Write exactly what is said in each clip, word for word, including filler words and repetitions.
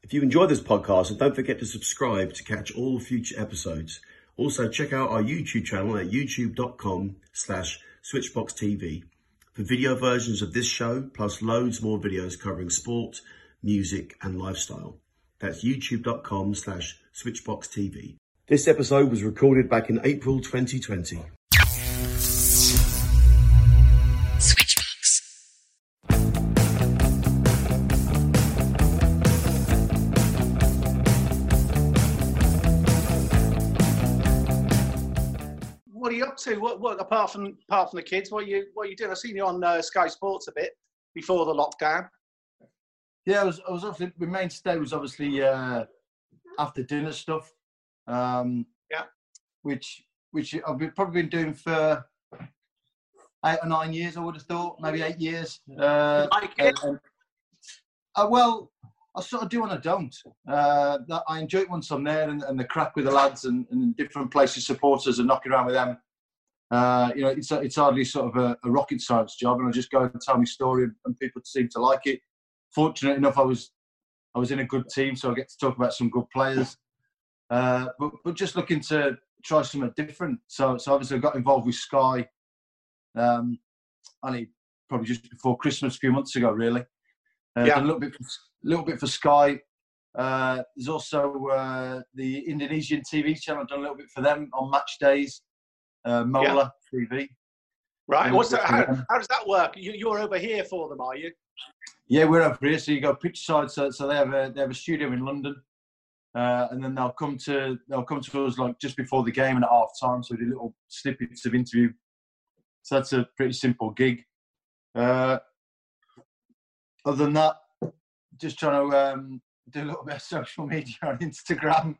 If you enjoy this podcast, don't forget to subscribe to catch all future episodes. Also, check out our YouTube channel at youtube.com slash switchboxtv for video versions of this show, plus loads more videos covering sport, music and lifestyle. That's youtube.com slash switchboxtv. This episode was recorded back in April twenty twenty. What are you up to? What, what apart from apart from the kids? What are you what are you doing? I've seen you on uh, Sky Sports a bit before the lockdown. Yeah, I was. I was obviously my mainstay was obviously uh, after dinner stuff. Um, yeah, which which I've been, probably been doing for eight or nine years. I would have thought maybe eight years. Uh, like it? Uh, uh, well, I sort of do and I don't. Uh, I enjoy it once I'm there and, and the crack with the lads and, and different places, supporters and knocking around with them. Uh, you know, it's it's hardly sort of a, a rocket science job, and I just go and tell my story, and, and people seem to like it. Fortunate enough, I was I was in a good team, so I get to talk about some good players. Uh, but but just looking to try something different. So so obviously I got involved with Sky. Um, only probably just before Christmas, a few months ago, really. Uh, yeah. Done a little bit, for, little bit for Sky. Uh, there's also uh, the Indonesian T V channel. I've done a little bit for them on match days. Uh, Mola yeah. T V. Right. What's that? How, how does that work? You, you're over here for them, are you? Yeah, we're over here. So you go pitch side. So, so they have a they have a studio in London, uh, and then they'll come to they'll come to us like just before the game and at half time. So we do little snippets of interview. So that's a pretty simple gig. Uh, other than that, just trying to um, do a little bit of social media on Instagram.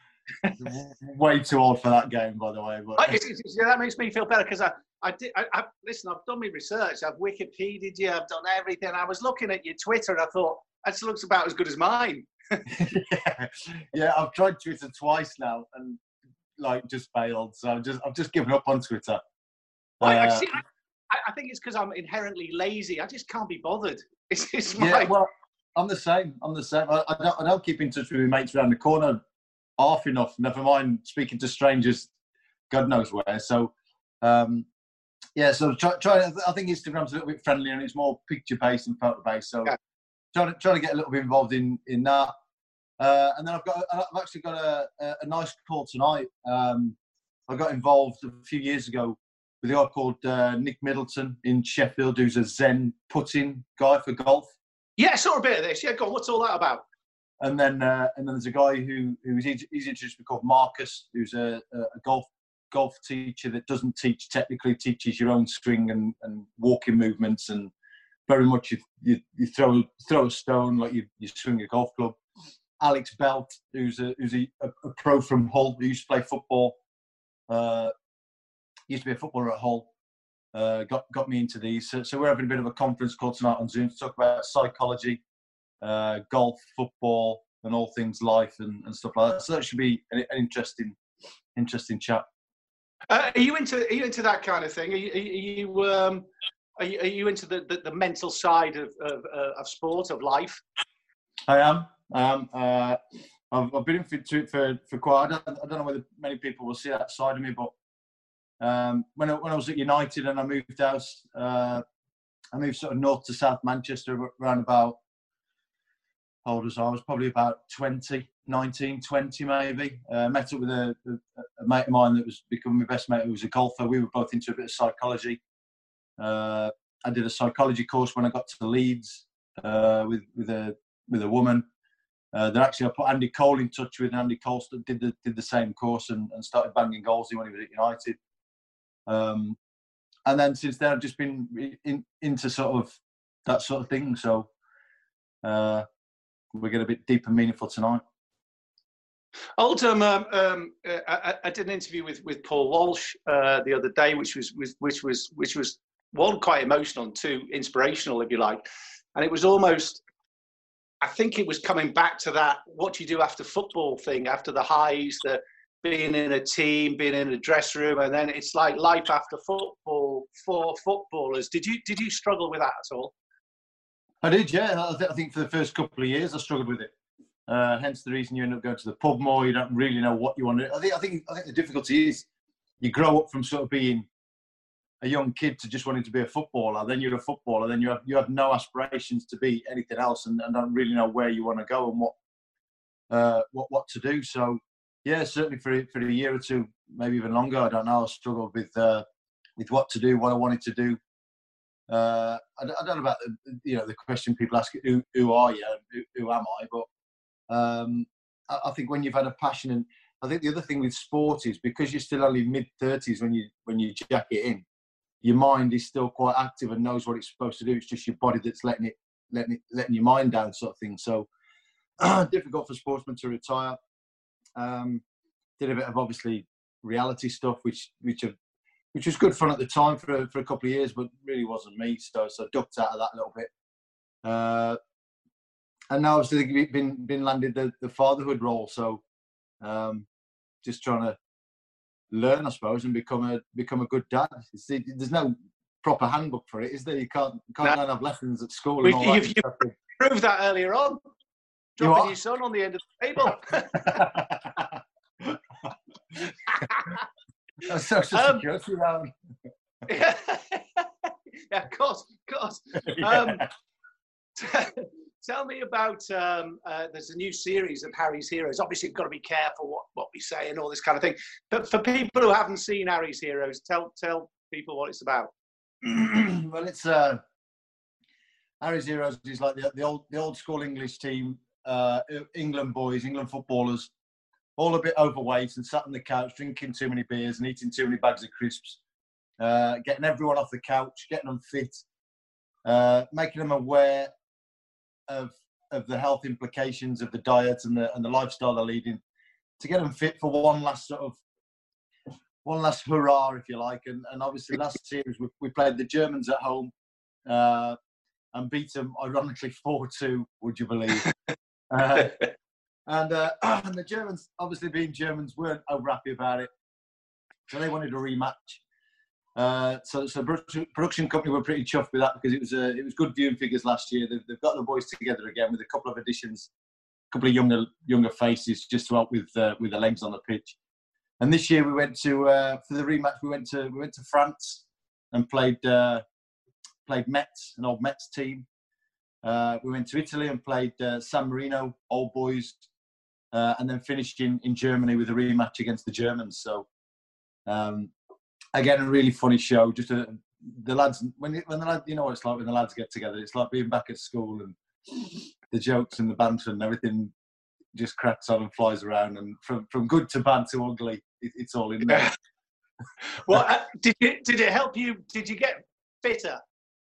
Way too old for that game, by the way. But it's, it's, yeah, that makes me feel better because I, I did. I, I, listen, I've done my research. I've Wikipedia'd you. I've done everything. I was looking at your Twitter, and I thought that looks about as good as mine. yeah. yeah, I've tried Twitter twice now, and like just failed. So I've just I've just given up on Twitter. Well, uh, I, see, I, I think it's because I'm inherently lazy. I just can't be bothered. It's, it's my... Yeah, well, I'm the same. I'm the same. I, I don't. I don't keep in touch with my mates around the corner half enough. Never mind speaking to strangers, God knows where. So, um, yeah. So try. try I think Instagram's a little bit friendlier and it's more picture based and photo based. So, yeah. trying to trying to get a little bit involved in in that. Uh, and then I've got. I've actually got a, a, a nice call tonight. Um, I got involved a few years ago with a guy called uh, Nick Middleton in Sheffield, who's a Zen putting guy for golf. Yeah, I saw a bit of this. Yeah, go on. What's all that about? And then, uh, and then there's a guy who who's he's introduced me called Marcus, who's a, a golf golf teacher that doesn't teach technically, teaches your own swing and, and walking movements, and very much you you, you throw throw a stone like you, you swing a golf club. Alex Belt, who's a who's a, a pro from Hull, who used to play football. Uh, used to be a footballer at Hull. Uh, got got me into these. So, so we're having a bit of a conference call tonight on Zoom to talk about psychology, uh, golf, football, and all things life and, and stuff like that. So that should be an, an interesting, interesting chat. Uh, are you into Are you into that kind of thing? Are you Are you, um, are you, are you into the, the, the mental side of of, uh, of sport, of life? I am. I am. Uh, I've, I've been into it for for quite. I don't, I don't know whether many people will see that side of me, but. Um, when, I, when I was at United and I moved out, uh, I moved sort of north to South Manchester around about, how old was I? I was probably about twenty, nineteen, twenty maybe. Uh, met up with a, a, a mate of mine that was becoming my best mate who was a golfer. We were both into a bit of psychology. Uh, I did a psychology course when I got to Leeds uh, with, with, a, with a woman. Uh, that actually I put Andy Cole in touch with, and Andy Cole did the, did the same course and, and started banging goals in when he was at United. Um, and then since then, I've just been in, into sort of that sort of thing. So uh, we're getting a bit deep and meaningful tonight. Oldham, um, um, uh, I, I did an interview with, with Paul Walsh uh, the other day, which was, was which was which was one quite emotional and two inspirational, if you like. And it was almost, I think it was coming back to that what you do after football thing, after the highs, the being in a team, being in a dressing room, and then it's like life after football for footballers. Did you did you struggle with that at all? I did, yeah. I, th- I think for the first couple of years, I struggled with it. Uh, hence the reason you end up going to the pub more. You don't really know what you want to. I think. I think. I think the difficulty is you grow up from sort of being a young kid to just wanting to be a footballer. Then you're a footballer. Then you have you have no aspirations to be anything else, and, and don't really know where you want to go and what uh, what what to do. So yeah, certainly for for a year or two, maybe even longer. I don't know. I struggled with uh, with what to do, what I wanted to do. Uh, I, I don't know about the, you know the question people ask, who who are you? Who, who am I? But Um, I, I think when you've had a passion, and I think the other thing with sport is because you're still only mid thirties when you when you jack it in, your mind is still quite active and knows what it's supposed to do. It's just your body that's letting it letting it letting your mind down, sort of thing. So difficult for sportsmen to retire. Um, did a bit of obviously reality stuff, which which have, which was good fun at the time for for a couple of years, but really wasn't me. So so I ducked out of that a little bit. Uh, And now obviously we've been been landed the, the fatherhood role, so um, just trying to learn, I suppose, and become a become a good dad. It's, there's no proper handbook for it, is there? You can't you can't no. have lessons at school. And all you've, that you've proved that earlier on, dropping you your son on the end of the table. That's social um, security round. yeah, of course, of course. Um, Tell me about, um, uh, there's a new series of Harry's Heroes. Obviously, you've got to be careful what, what we say and all this kind of thing. But for people who haven't seen Harry's Heroes, tell tell people what it's about. Well, it's uh, Harry's Heroes is like the, the old the old school English team, uh, England boys, England footballers, all a bit overweight and sat on the couch drinking too many beers and eating too many bags of crisps, uh, getting everyone off the couch, getting them fit, uh, making them aware of of the health implications of the diet and the and the lifestyle they're leading, to get them fit for one last sort of one last hurrah, if you like. And and obviously last series we, we played the Germans at home uh, and beat them ironically four two. Would you believe? uh, and uh, and the Germans, obviously being Germans, weren't over happy about it, so they wanted a rematch. Uh, so, so the production company were pretty chuffed with that because it was uh, it was good viewing figures last year. They've, they've got the boys together again with a couple of additions, a couple of younger younger faces just to help with uh, with the legs on the pitch. And this year we went to uh, for the rematch. We went to we went to France and played uh, played Metz, an old Metz team. Uh, we went to Italy and played uh, San Marino, old boys, uh, and then finished in, in Germany with a rematch against the Germans. So. Um, Again, a really funny show. Just a, the lads, when when the lads, you know what it's like when the lads get together. It's like being back at school, and the jokes and the banter and everything just cracks on and flies around. And from, from good to bad to ugly, it, it's all in there. Well, uh, did it did it help you? Did you get fitter?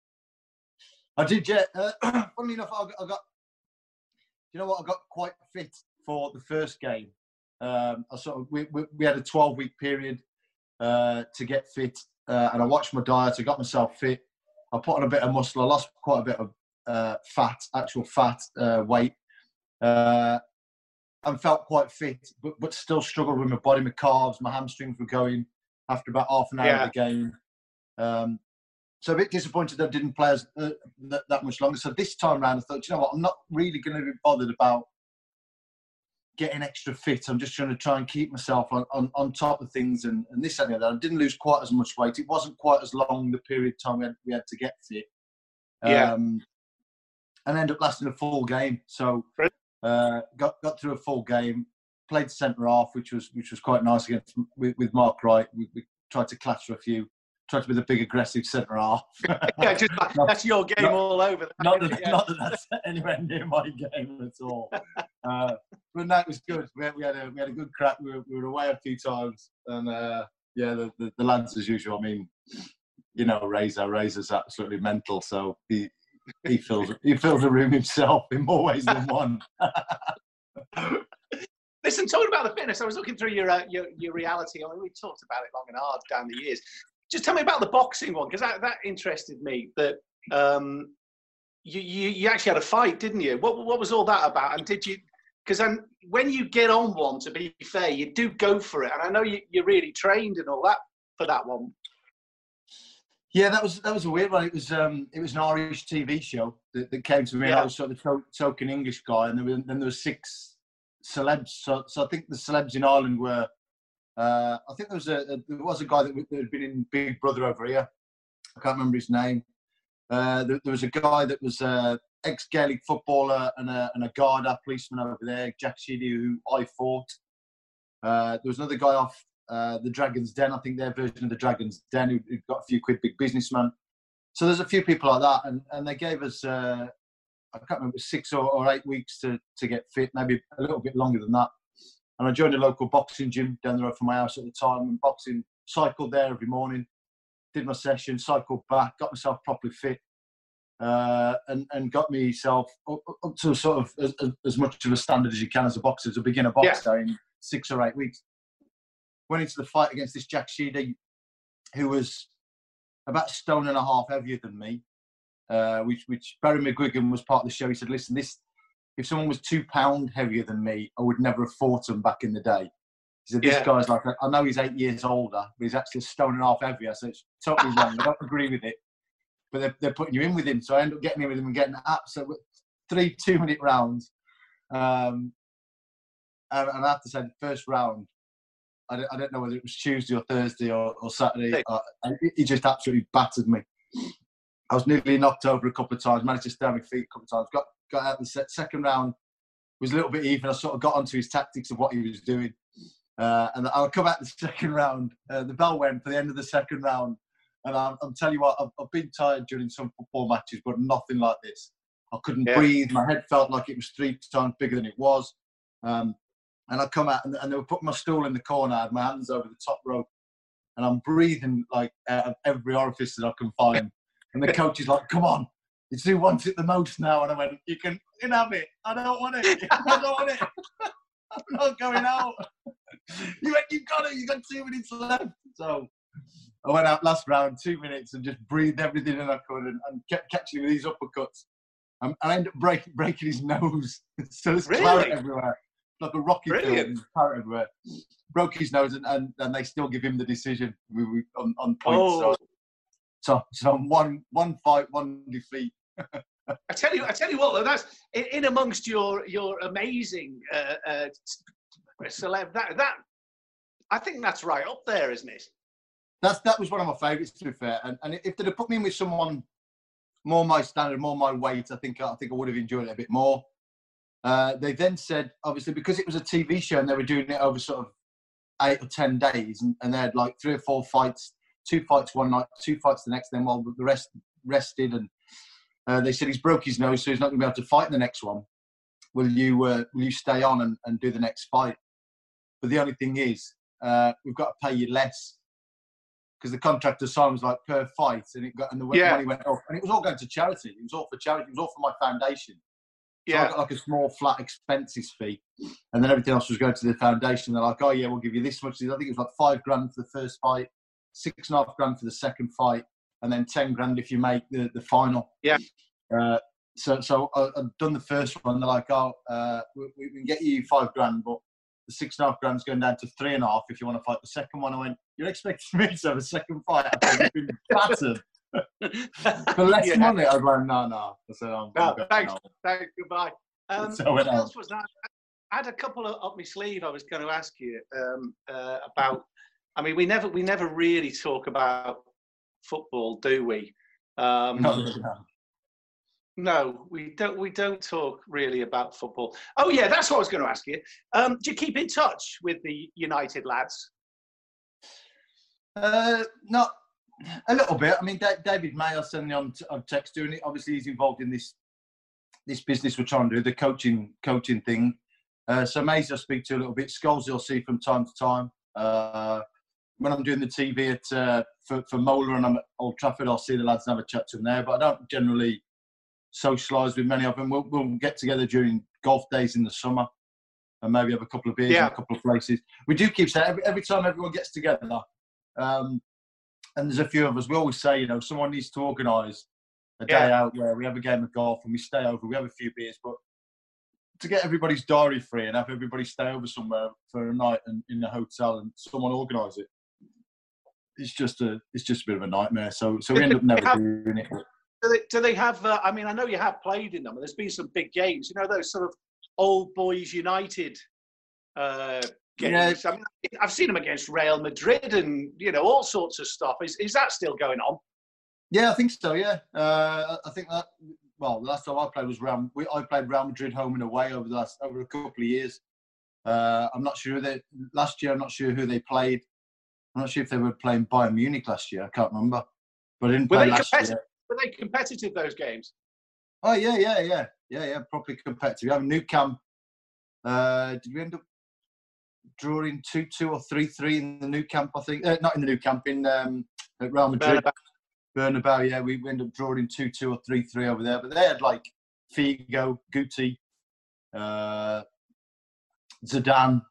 I did, yeah. Uh, funnily enough, I got, I got. You know what? I got quite fit for the first game. Um, I sort of we we, we had a twelve week period. Uh, to get fit, uh, and I watched my diet. I got myself fit. I put on a bit of muscle. I lost quite a bit of uh, fat, actual fat, uh, weight, uh, and felt quite fit, but, but still struggled with my body, my calves, my hamstrings were going after about half an hour yeah. of the game. Um, so a bit disappointed that I didn't play as, uh, that, that much longer. So this time around, I thought, you know what, I'm not really going to be bothered about getting extra fit. I'm just trying to try and keep myself on, on, on top of things and, and this and that. I didn't lose quite as much weight. It wasn't quite as long the period of time we had, we had to get fit. Yeah. Um, and ended up lasting a full game. So uh, got got through a full game, played centre half, which was which was quite nice against with, with Mark Wright. We, we tried to clash for a few. Tried to be the big aggressive centre half. yeah, just, not, that's your game not, all over. That, not, that, yeah. not that that's anywhere near my game at all. Uh, but no, it was good. We had, we had a we had a good crack. We were, we were away a few times, and uh, yeah, the, the, the lads as usual. I mean, you know, Razor Razor's absolutely mental. So he he fills he fills the room himself in more ways than one. Listen, talking about the fitness, I was looking through your uh, your, your reality. I mean, we talked about it long and hard down the years. Just tell me about the boxing one, because that, that interested me. That um, you, you you actually had a fight, didn't you? What what was all that about? And did you? Because when you get on one, to be fair, you do go for it. And I know you you're really trained and all that for that one. Yeah, that was that was a weird one. It was um it was an Irish T V show that, that came to me. Yeah. And I was sort of the to- token English guy, and there was, then there was six celebs. So, so I think the celebs in Ireland were. Uh, I think there was a, a there was a guy that, that had been in Big Brother over here. I can't remember his name. Uh, there, there was a guy that was a ex-Gaelic footballer and a, and a Garda policeman over there, Jack Sheedy, who I fought. Uh, there was another guy off uh, the Dragon's Den, I think their version of the Dragon's Den, who, who got a few quid, big businessman. So there's a few people like that, and, and they gave us, uh, I can't remember, six or, or eight weeks to, to get fit, maybe a little bit longer than that. And I joined a local boxing gym down the road from my house at the time, and boxing, cycled there every morning, did my session, cycled back, got myself properly fit, uh, and, and got myself up, up to sort of as, as much of a standard as you can as a boxer, as a beginner boxer, yeah. in six or eight weeks. Went into the fight against this Jack Sheedy, who was about a stone and a half heavier than me, uh, which, which Barry McGuigan was part of the show. He said, listen, this, if someone was two pound heavier than me, I would never have fought him back in the day. He said, this yeah. guy's like, I know he's eight years older, but he's actually a stone and a half heavier, so it's totally wrong. I don't agree with it. But they're, they're putting you in with him, so I end up getting in with him and getting absolute three two-minute rounds. Um, and, and I have to say, the first round, I don't, I don't know whether it was Tuesday or Thursday or, or Saturday, uh, he just absolutely battered me. I was nearly knocked over a couple of times, managed to stay on my feet a couple of times, got, got out the second round, was a little bit even. I sort of got onto his tactics of what he was doing. Uh, and I'll come out the second round. Uh, the bell went for the end of the second round. And I'm, I'm telling you what, I've, I've been tired during some football matches, but nothing like this. I couldn't yeah. breathe. My head felt like it was three times bigger than it was. Um, and I come out and, and they were putting my stool in the corner. I had my hands over the top rope. And I'm breathing like out of every orifice that I can find. And the coach is like, come on, it's who wants it the most now. And I went, you can, you can have it. I don't want it. I don't want it. I'm not going out. You went, you got it. You got two minutes left. So I went out last round, two minutes, and just breathed everything in I could, and, and kept catching him with these uppercuts. Um, I ended up break, breaking his nose. So there's really? claret everywhere, like a Rocky Brilliant. film. Claret everywhere. Broke his nose, and, and, and they still give him the decision we, we, on, on points. Oh. So, so, so one one fight, one defeat. I tell you, I tell you what, though, that's in, in amongst your your amazing uh, uh, celeb. That that I think that's right up there, isn't it? That's that was one of my favourites, to be fair. And and if they'd have put me in with someone more my standard, more my weight, I think I think I would have enjoyed it a bit more. Uh, they then said, obviously, because it was a T V show and they were doing it over sort of eight or ten days, and, and they had like three or four fights, two fights one night, two fights the next, then while the rest rested. And uh, they said he's broke his nose, so he's not going to be able to fight in the next one. Will you uh, will you stay on and, and do the next fight? But the only thing is, uh, we've got to pay you less, because the contract assigned was like per fight, and it got and the yeah. money went off, and it was all going to charity. It was all for charity. It was all for my foundation. So yeah, I got like a small flat expenses fee, and then everything else was going to the foundation. They're like, "Oh yeah, we'll give you this much." I think it was like five grand for the first fight, six and a half grand for the second fight, and then ten grand if you make the, the final. Yeah. Uh, so so I, I've done the first one. They're like, "Oh, uh, we, we can get you five grand, but the six and a half grand's going down to three and a half if you want to fight the second one." I went, "You're expecting me to have a second fight after I've been battered for less yeah. money?" I was like, "No, no." I said, "I'm no, thanks, thanks, goodbye." Um, so what else was that? I had a couple of up my sleeve. I was going to ask you um, uh, about. I mean, we never we never really talk about football, do we? Um, no, no. No, we don't. We don't talk really about football. Oh yeah, that's what I was going to ask you. Um, do you keep in touch with the United lads? Uh, not a little bit. I mean, David May, I send me on, on text doing it. Obviously, he's involved in this this business we're trying to do, the coaching coaching thing. Uh, so Mays I speak to a little bit. Scholes I'll see from time to time. Uh, when I'm doing the T V at uh, for for Mola and I'm at Old Trafford, I'll see the lads and have a chat to them there. But I don't generally socialise with many of them. We'll, we'll get together during golf days in the summer and maybe have a couple of beers yeah. in a couple of places. We do keep saying every, every time everyone gets together, um, and there's a few of us, we always say, you know, someone needs to organise a day yeah. out where we have a game of golf and we stay over, we have a few beers, but to get everybody's diary free and have everybody stay over somewhere for a night and in a hotel and someone organise it, it's just a it's just a bit of a nightmare. So so we end up never doing it. Do they, do they have, uh, I mean, I know you have played in them, and there's been some big games, you know, those sort of old boys United uh, games. Yeah. I mean, I've seen them against Real Madrid and, you know, all sorts of stuff. Is is that still going on? Yeah, I think so. Yeah, uh, I think that. Well, the last time I played was Real. We, I played Real Madrid home and away over the last over a couple of years. Uh, I'm not sure who they last year. I'm not sure who they played. I'm not sure if they were playing Bayern Munich last year. I can't remember. But I didn't Were play they last competitive? year. Were they competitive, those games? Oh yeah, yeah, yeah, yeah, yeah. Properly competitive. We have Nou Camp. Uh, did we end up drawing two two or three three in the Nou Camp? I think uh, not in the Nou Camp in um, at Real Madrid. Bernabeu. Bernabeu, yeah, we ended up drawing two two or three three over there. But they had like Figo, Guti, uh, Zidane.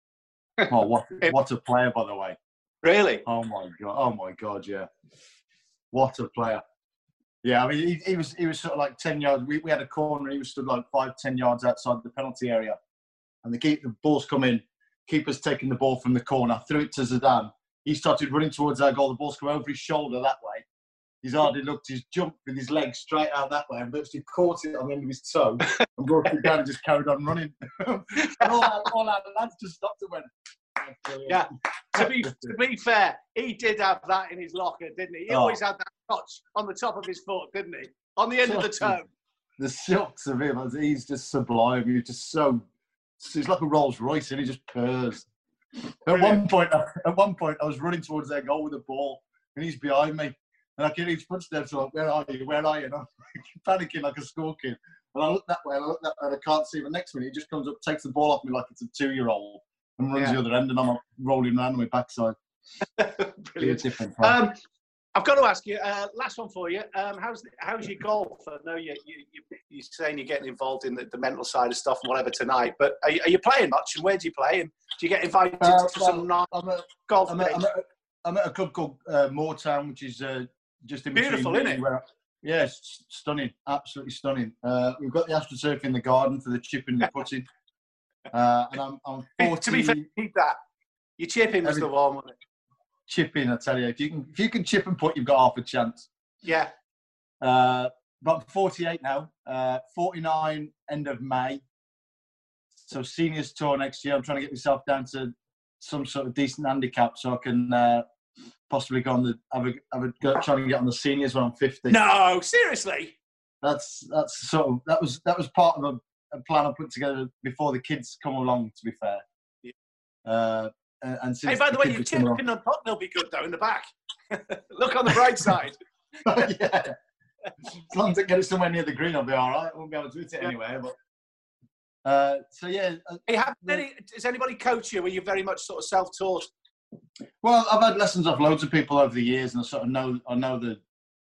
Oh, what what a player, by the way! Really? Oh my god! Oh my god! Yeah, what a player! Yeah, I mean, he, he was he was sort of like ten yards. We we had a corner. He was stood like five ten yards outside the penalty area, and the keep the ball's come in. Keeper's taking the ball from the corner, threw it to Zidane. He started running towards our goal. The ball's come over his shoulder that way. He's hardly looked. He's jumped with his legs straight out that way and virtually caught it on the end of his toe and brought it down and just carried on running. and all, our, all our lads just stopped and went. Yeah. To be to be fair, he did have that in his locker, didn't he? He Oh. always had that notch on the top of his foot, didn't he? On the end of the toe. The shots of him, he's just sublime. He's just so. He's like a Rolls Royce, and he just purrs. At one point, at one point, I was running towards their goal with the ball, and he's behind me. And I can hear his footsteps like, where are you? Where are you? And I'm panicking like a school kid. And I look that way, and I look that way, and I can't see him. The next minute, he just comes up, takes the ball off me like it's a two-year-old, and runs Yeah. the other end, and I'm like, rolling around on my backside. Brilliant. Different. Um, I've got to ask you, uh, last one for you. Um, how's the, how's your golf? I know you, you, you, you're saying you're getting involved in the, the mental side of stuff and whatever tonight, but are you, are you playing much, and where do you play? And do you get invited Uh, to well, some nice I'm at, golf I'm, at, games? I'm, at, I'm at a club called uh, Moortown, which is uh, just in Beautiful, between. isn't it? Where, yeah, it's stunning, absolutely stunning. Uh, we've got the AstroTurf in the garden for the chipping and the putting. Uh, and I'm, I'm forty. To be fair, keep that. Your chipping was Every- the one, wasn't it? Chipping, I tell you, if you can, if you can chip and put, you've got half a chance. Yeah. Uh, but I'm forty-eight now. Uh, forty-nine end of May. So seniors tour next year. I'm trying to get myself down to some sort of decent handicap so I can uh, possibly go on the have a, have a go, trying to get on the seniors when I'm fifty. No, seriously. That's that's sort of that was that was part of a, a plan I put together before the kids come along. To be fair. Yeah. Uh, and, and since Hey, by the way, kids your have come along- chipping and putt will be good though in the back. Look on the bright side. yeah. As long as I get it somewhere near the green, I'll be all right. I won't be able to hit it Yeah. anyway. But uh, so yeah. Uh, Hey, have any, does anybody coach you? Or are you very much sort of self-taught? well, I've had lessons off loads of people over the years, and I sort of know I know the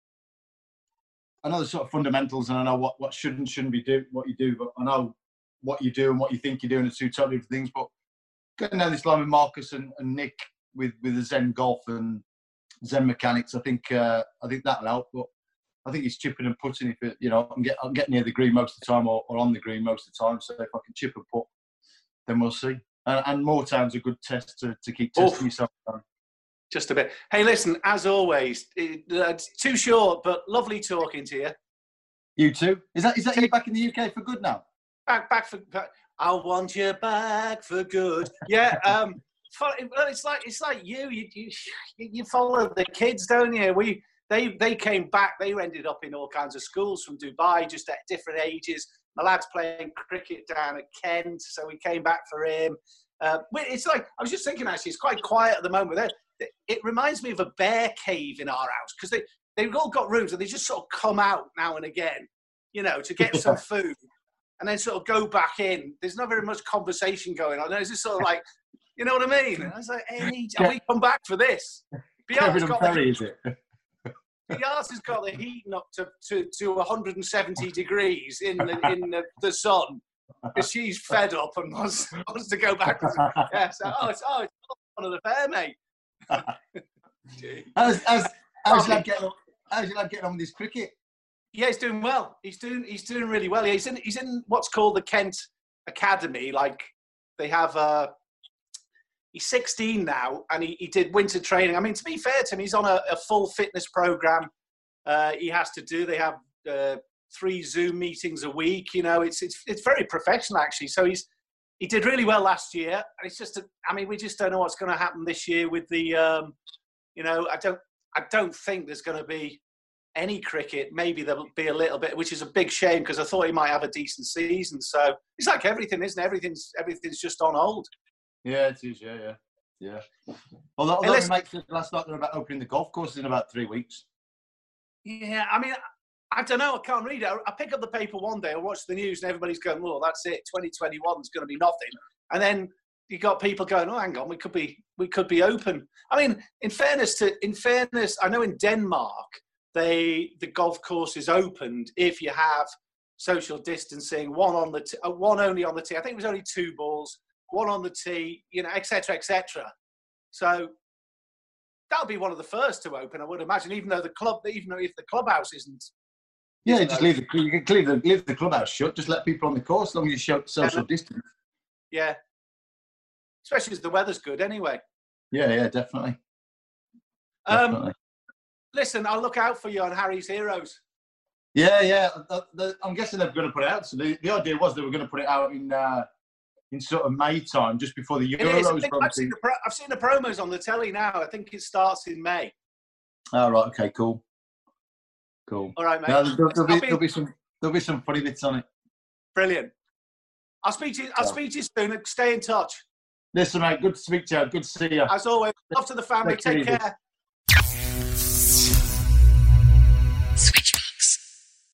I know the sort of fundamentals, and I know what, what should and shouldn't be do what you do. But I know what you do and what you think you're doing are two totally different things. But getting down this line with Marcus and, and Nick with, with the Zen Golf and Zen Mechanics, I think uh, I think that'll help. But I think it's chipping and putting. If it, you know, I can get I can get near the green most of the time, or, or on the green most of the time. So if I can chip and put, then we'll see. And, and Moortown's a good test to, to keep testing Oof. yourself on. Just a bit. Hey, listen, as always, it, uh, it's too short, but lovely talking to you. You too? Is that is that you back in the U K for good now? Back, back for. Back, I want you back for good. Yeah. Um. fo- Well, it's like it's like you. You you you follow the kids, don't you? We they they came back. They ended up in all kinds of schools from Dubai, just at different ages. My lad's playing cricket down at Kent, so we came back for him. Uh, but it's like I was just thinking. Actually, it's quite quiet at the moment. There, it reminds me of a bear cave in our house because they they've all got rooms and they just sort of come out now and again, you know, to get some food and then sort of go back in. There's not very much conversation going on. It's just sort of like, you know what I mean? And I was like, hey, have we come back for this? Kevin Biar's and got Perry, the, is it? Biar's has got the heating up to, to, to one hundred seventy degrees in the, in the, the sun because she's fed up and wants, wants to go back. Yeah, so, oh, it's, oh, it's one of the fair, mate. how's, how's, how's, your lad getting on, how's your lad getting on with his cricket? Yeah, he's doing well. He's doing he's doing really well. Yeah, he's in he's in what's called the Kent Academy. Like they have uh he's sixteen now and he, he did winter training. I mean, to be fair to him, he's on a, a full fitness program. Uh, he has to do. They have uh, three Zoom meetings a week. You know, it's it's it's very professional actually. So he's he did really well last year, and it's just a, I mean, we just don't know what's going to happen this year with the um, you know, I don't I don't think there's going to be any cricket. Maybe there'll be a little bit, which is a big shame because I thought he might have a decent season. So it's like everything, isn't it? Everything's everything's just on hold. Yeah, it is. Yeah, yeah, yeah. Although, although hey, Mike said last night they're about opening the golf courses in about three weeks. Yeah, I mean, I don't know. I can't read it. I pick up the paper one day, I watch the news, and everybody's going, "Well, that's it. twenty twenty-one is going to be nothing." And then you got people going, "Oh, hang on, we could be, we could be open." I mean, in fairness to, in fairness, I know in Denmark they the golf course is opened if you have social distancing, one on the, t- one only on the tee. I think it was only two balls, one on the tee, you know, et cetera, et cetera. So that'll be one of the first to open, I would imagine, even though the club, even though if the clubhouse isn't. Yeah, isn't just leave the, you can leave the leave the clubhouse shut. Just let people on the course as long as you show social yeah. distance. Yeah, especially as the weather's good, anyway. Yeah, yeah, definitely. Um, definitely. Listen, I'll look out for you on Harry's Heroes. Yeah, yeah. The, the, I'm guessing they're going to put it out. So the, the idea was they were going to put it out in uh, in sort of May time, just before the Euros. I've seen the, pro- I've seen the promos on the telly now. I think it starts in May. Oh, right. Okay. Cool. Cool. All right, mate. No, there'll, there'll, be, be, there'll be some there'll be some funny bits on it. Brilliant. I'll speak to you. I'll yeah. speak to you soon. Stay in touch. Listen, mate. Good to speak to you. Good to see you. As always. Love to the family. Take, Take care.